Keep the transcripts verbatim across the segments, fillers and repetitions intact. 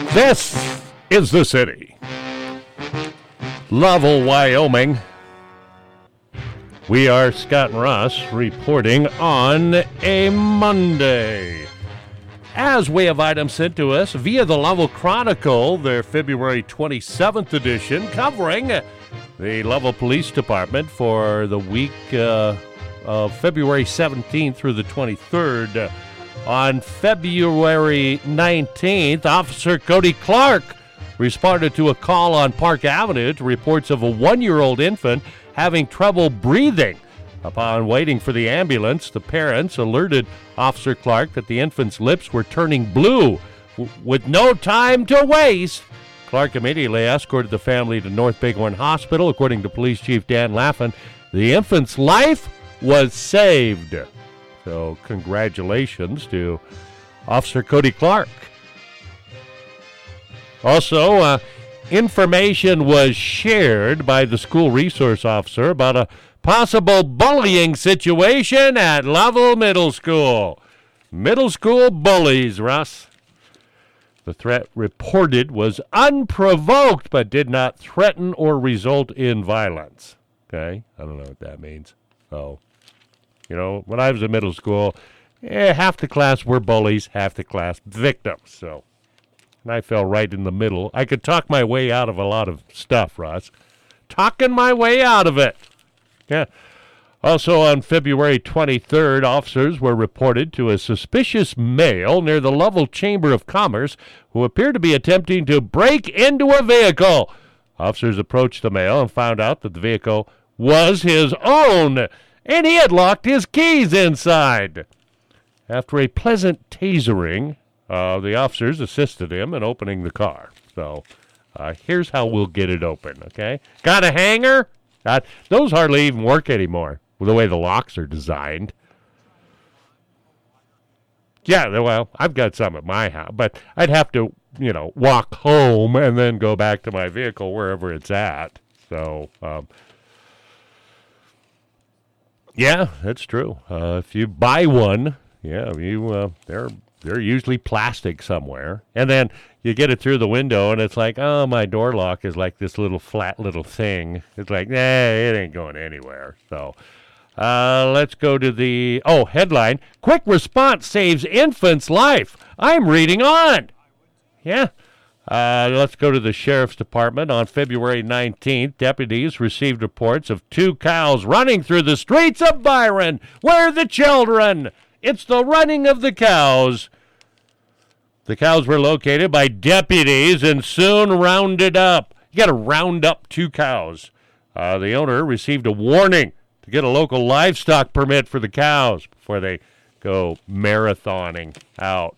This is the city. Lovell, Wyoming. We are Scott and Ross reporting on a Monday. As we have items sent to us via the Lovell Chronicle, their February twenty-seventh edition, covering the Lovell Police Department for the week uh, of February seventeenth through the twenty-third. On February nineteenth, Officer Cody Clark responded to a call on Park Avenue to reports of a one-year-old infant having trouble breathing. Upon waiting for the ambulance, the parents alerted Officer Clark that the infant's lips were turning blue. W- with no time to waste, Clark immediately escorted the family to North Bighorn Hospital. According to Police Chief Dan Laffin, the infant's life was saved. So congratulations to Officer Cody Clark. Also, uh, information was shared by the school resource officer about a possible bullying situation at Lovell Middle School. Middle school bullies, Russ. The threat reported was unprovoked but did not threaten or result in violence. Okay? I don't know what that means. Oh. You know, when I was in middle school, eh, half the class were bullies, half the class victims. So, and I fell right in the middle. I could talk my way out of a lot of stuff, Ross. Talking my way out of it. Yeah. Also on February twenty-third, officers were reported to a suspicious male near the Lovell Chamber of Commerce who appeared to be attempting to break into a vehicle. Officers approached the male and found out that the vehicle was his own, and he had locked his keys inside. After a pleasant tasering, uh, the officers assisted him in opening the car. So uh, here's how we'll get it open, okay? Got a hanger? Uh, those hardly even work anymore with the way the locks are designed. Yeah, well, I've got some at my house, but I'd have to, you know, walk home and then go back to my vehicle wherever it's at. So, um, yeah, that's true. Uh, if you buy one, yeah, you uh, they're they're usually plastic somewhere, and then you get it through the window, and it's like, oh, my door lock is like this little flat little thing. It's like, nah, it ain't going anywhere. So, uh, let's go to the oh headline: Quick response saves infant's life. I'm reading on. Yeah. Uh, let's go to the Sheriff's Department. On February nineteenth, deputies received reports of two cows running through the streets of Byron. Where are the children? It's the running of the cows. The cows were located by deputies and soon rounded up. You got to round up two cows. Uh, the owner received a warning to get a local livestock permit for the cows before they go marathoning out.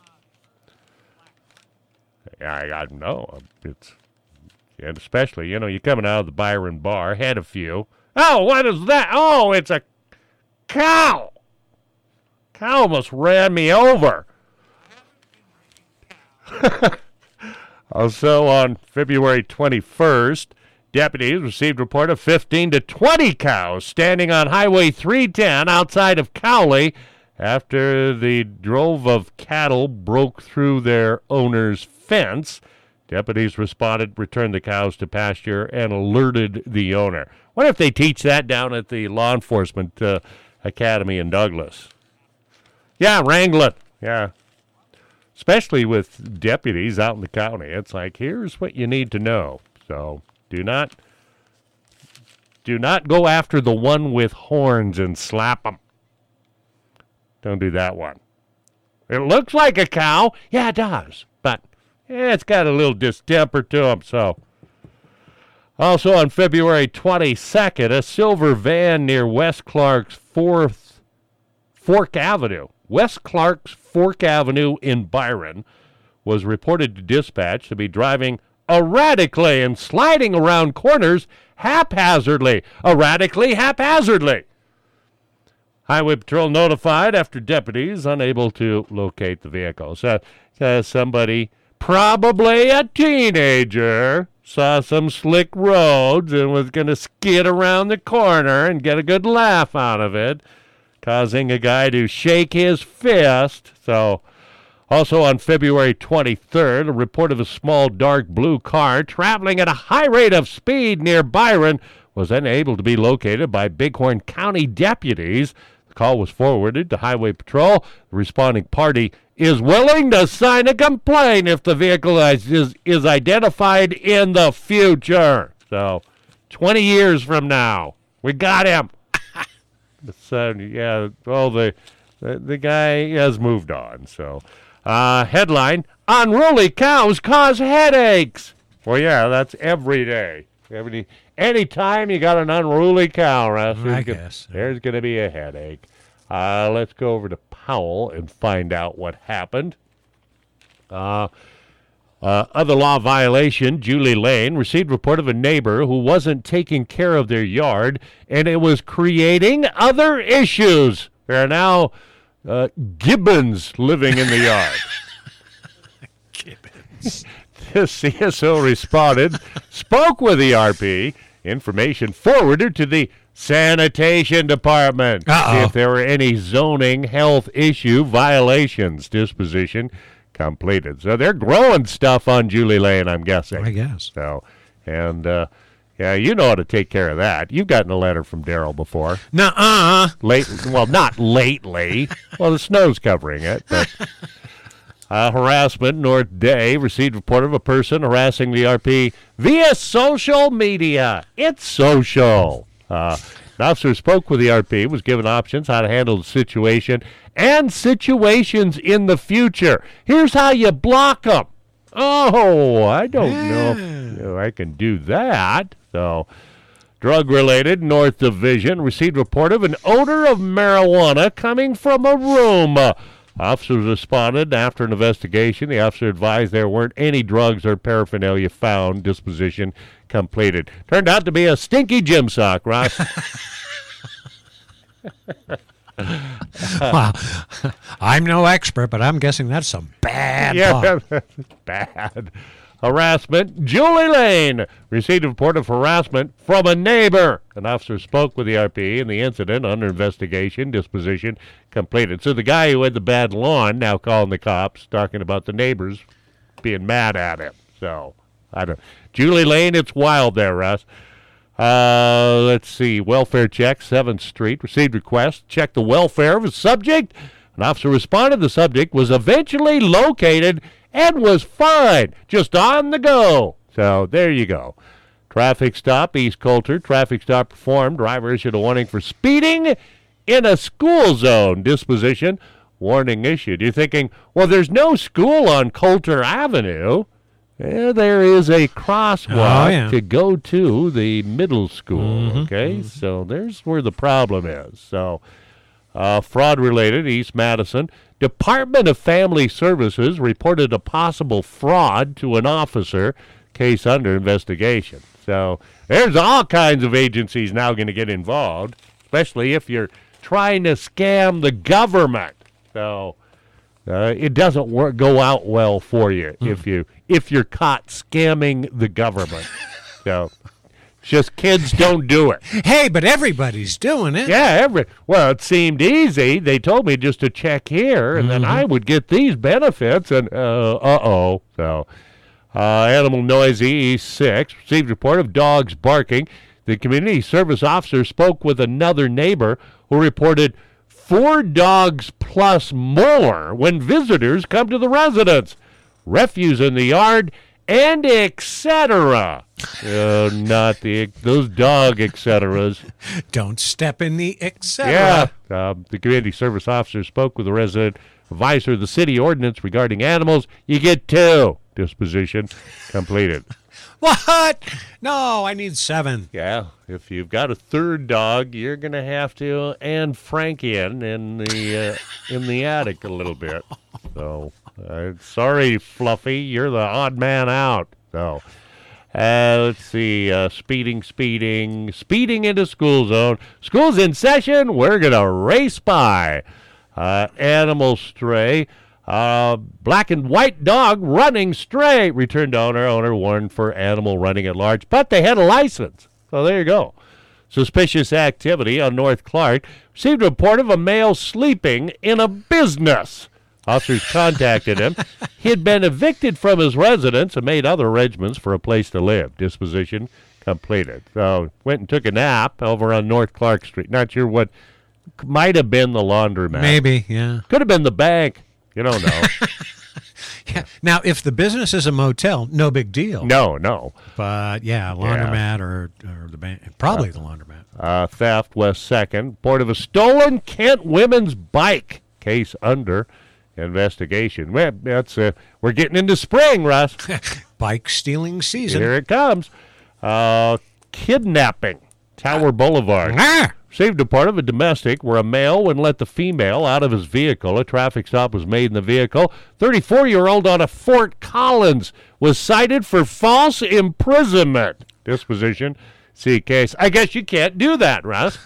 I, I know. It's, and especially, you know, you're coming out of the Byron bar, had a few. Oh, what is that? Oh, it's a cow. Cow almost ran me over. Also, on February twenty-first, deputies received a report of fifteen to twenty cows standing on Highway three ten outside of Cowley after the drove of cattle broke through their owner's fence. Deputies responded, returned the cows to pasture, and alerted the owner. What if they teach that down at the law enforcement uh, academy in Douglas? Yeah, wrangling. Yeah. Especially with deputies out in the county. It's like, here's what you need to know. So do not, do not go after the one with horns and slap them. Don't do that one. It looks like a cow. Yeah, it does. But yeah, it's got a little distemper to him, so. Also on February twenty-second, a silver van near West Clark's fourth Fork Avenue. West Clark's Fork Avenue in Byron was reported to dispatch to be driving erratically and sliding around corners haphazardly. Erratically, haphazardly. Highway Patrol notified after deputies unable to locate the vehicle. So uh, somebody, probably a teenager, saw some slick roads and was going to skid around the corner and get a good laugh out of it, causing a guy to shake his fist. So Also on February twenty-third, a report of a small dark blue car traveling at a high rate of speed near Byron was unable to be located by Bighorn County deputies. The call was forwarded to Highway Patrol. The responding party is willing to sign a complaint if the vehicle is, is, is identified in the future. So, twenty years from now, we got him. So, yeah, well, the, the, the guy has moved on. So, uh, headline, unruly cows cause headaches. Well, yeah, that's every day. Every Anytime you got an unruly cow, Russ, I guess. there's going to be a headache. Uh, let's go over to Powell and find out what happened. Uh, uh, other law violation, Julie Lane received report of a neighbor who wasn't taking care of their yard, and it was creating other issues. There are now uh, gibbons living in the yard. Gibbons. The C S O responded, spoke with the R P, information forwarded to the sanitation department. Uh-oh. See if there were any zoning health issue violations. Disposition completed. So they're growing stuff on Julie Lane, I'm guessing. I guess. So, and uh, yeah, you know how to take care of that. You've gotten a letter from Daryl before. Nuh-uh. Late, well, not lately. Well, the snow's covering it, but. Uh, harassment, North Day received report of a person harassing the R P via social media. It's social. Uh, an officer spoke with the R P, was given options how to handle the situation and situations in the future. Here's how you block them. Oh, I don't yeah. know if you know, I can do that. So, drug-related, North Division received report of an odor of marijuana coming from a room. Uh, Officers responded after an investigation. The officer advised there weren't any drugs or paraphernalia found. Disposition completed. Turned out to be a stinky gym sock, Ross. Well, I'm no expert, but I'm guessing that's some bad Yeah, talk. bad. Harassment. Julie Lane received a report of harassment from a neighbor. An officer spoke with the R P and the incident under investigation. Disposition completed. So the guy who had the bad lawn now calling the cops, talking about the neighbors being mad at him. So, I don't Julie Lane, it's wild there, Russ. Uh, let's see. Welfare check, seventh Street. Received request. Check the welfare of a subject. An officer responded. The subject was eventually located and was fine, just on the go. So there you go. Traffic stop, East Coulter. Traffic stop performed. Driver issued a warning for speeding in a school zone. Disposition, warning issued. You're thinking, well, there's no school on Coulter Avenue. Yeah, there is a crosswalk oh, yeah. to go to the middle school. Mm-hmm, okay, mm-hmm. so there's where the problem is. So, uh, fraud-related, East Madison. Department of Family Services reported a possible fraud to an officer. Case under investigation. So there's all kinds of agencies now going to get involved, especially if you're trying to scam the government. So uh, it doesn't work, go out well for you mm. if you if you're caught scamming the government. So just kids don't do it. Hey, but everybody's doing it. Yeah, every well, it seemed easy. They told me just to check here, and mm-hmm. then I would get these benefits. And uh, uh oh, so uh, animal noisy E six received report of dogs barking. The community service officer spoke with another neighbor who reported four dogs plus more when visitors come to the residence, refuse in the yard, and et cetera. Uh, not the those dog et ceteras. Don't step in the et cetera. Yeah. Uh, the community service officer spoke with the resident, advised her the city ordinance regarding animals. You get two. Disposition completed. What? No, I need seven. Yeah. If you've got a third dog, you're gonna have to and Frankie in in the uh, in the attic a little bit. So. Uh, sorry, Fluffy, you're the odd man out. So, uh, let's see, uh, speeding, speeding, speeding into school zone. School's in session. We're going to race by. Uh, animal stray. Uh, black and white dog running stray. Returned to owner. Owner warned for animal running at large, but they had a license. So there you go. Suspicious activity on North Clark. Received a report of a male sleeping in a business. Officers contacted him. He had been evicted from his residence and made other arrangements for a place to live. Disposition completed. So went and took a nap over on North Clark Street. Not sure what might have been the laundromat. Maybe, yeah. Could have been the bank. You don't know. Yeah. Now, if the business is a motel, no big deal. No, no. But yeah, laundromat or or the bank, probably the laundromat. Uh, theft, West second. Report of a stolen Kent women's bike. Case under investigation. Well, that's uh, we're getting into spring, Russ. Bike stealing season. Here it comes. Uh, kidnapping. Tower Boulevard. Ah! Saved a part of a domestic where a male wouldn't let the female out of his vehicle. A traffic stop was made in the vehicle. thirty-four-year-old out of Fort Collins was cited for false imprisonment. Disposition. See case. I guess you can't do that, Russ.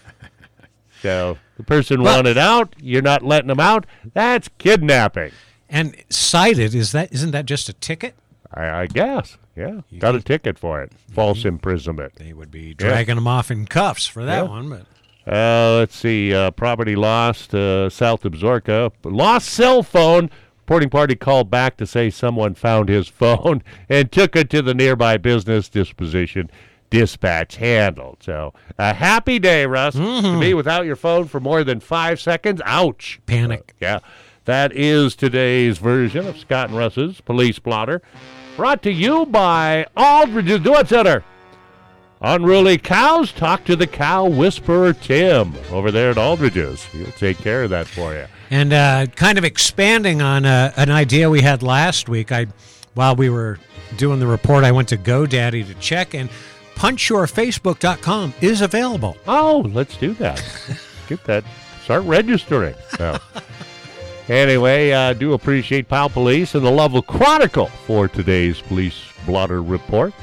So the person Well- wanted out. You're not letting them out. That's kidnapping. And cited, is that isn't that just a ticket? I, I guess. Yeah. Got a ticket for it. False imprisonment. They would be dragging them off in cuffs for that Yeah. one, but Uh, let's see. Uh, property lost. Uh, South of Zorka. Lost cell phone. Reporting party called back to say someone found his phone and took it to the nearby business. Disposition. Dispatch handled. So a happy day, Russ. To be without your phone for more than five seconds. Ouch. panic. Uh, yeah. That is today's version of Scott and Russ's Police Blotter. Brought to you by Aldridge's Do It Center. Unruly cows, talk to the cow whisperer Tim over there at Aldridge's. He'll take care of that for you. And uh, kind of expanding on uh, an idea we had last week, I, while we were doing the report, I went to GoDaddy to check, and punch your facebook dot com is available. Oh, let's do that. Get that. Start registering. So, anyway, I uh, do appreciate Powell Police and the Lovell Chronicle for today's Police Blotter Report.